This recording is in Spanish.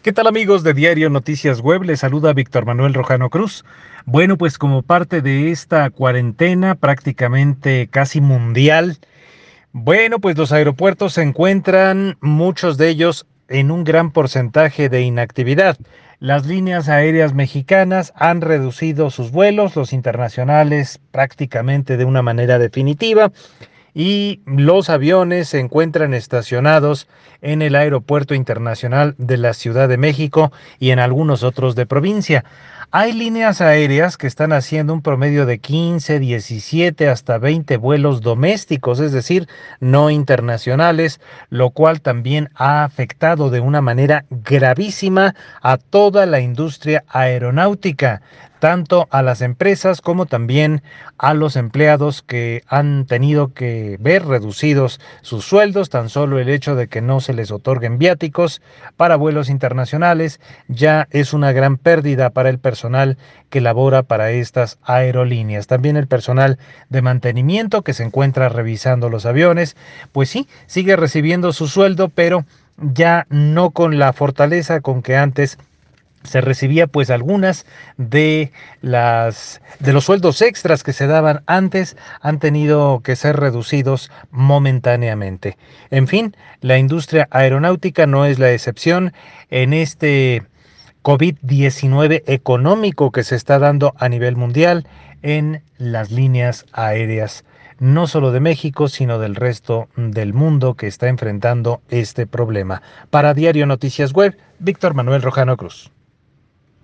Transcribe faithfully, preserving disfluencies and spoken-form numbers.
¿Qué tal amigos de Diario Noticias Web? Les saluda Víctor Manuel Rojano Cruz. Bueno, pues como parte de esta cuarentena prácticamente casi mundial, bueno, pues los aeropuertos se encuentran, muchos de ellos, en un gran porcentaje de inactividad. Las líneas aéreas mexicanas han reducido sus vuelos, los internacionales prácticamente de una manera definitiva, y los aviones se encuentran estacionados en el Aeropuerto Internacional de la Ciudad de México y en algunos otros de provincia. Hay líneas aéreas que están haciendo un promedio de quince, diecisiete hasta veinte vuelos domésticos, es decir, no internacionales, lo cual también ha afectado de una manera gravísima a toda la industria aeronáutica, tanto a las empresas como también a los empleados que han tenido que ver reducidos sus sueldos. Tan solo el hecho de que no se les otorguen viáticos para vuelos internacionales ya es una gran pérdida para el personal que labora para estas aerolíneas. También el personal de mantenimiento que se encuentra revisando los aviones, pues sí, sigue recibiendo su sueldo, pero ya no con la fortaleza con que antes se recibía. Pues algunas de las de los sueldos extras que se daban antes han tenido que ser reducidos momentáneamente. En fin, la industria aeronáutica no es la excepción en este COVID diecinueve económico que se está dando a nivel mundial en las líneas aéreas, no solo de México, sino del resto del mundo que está enfrentando este problema. Para Diario Noticias Web, Víctor Manuel Rojano Cruz.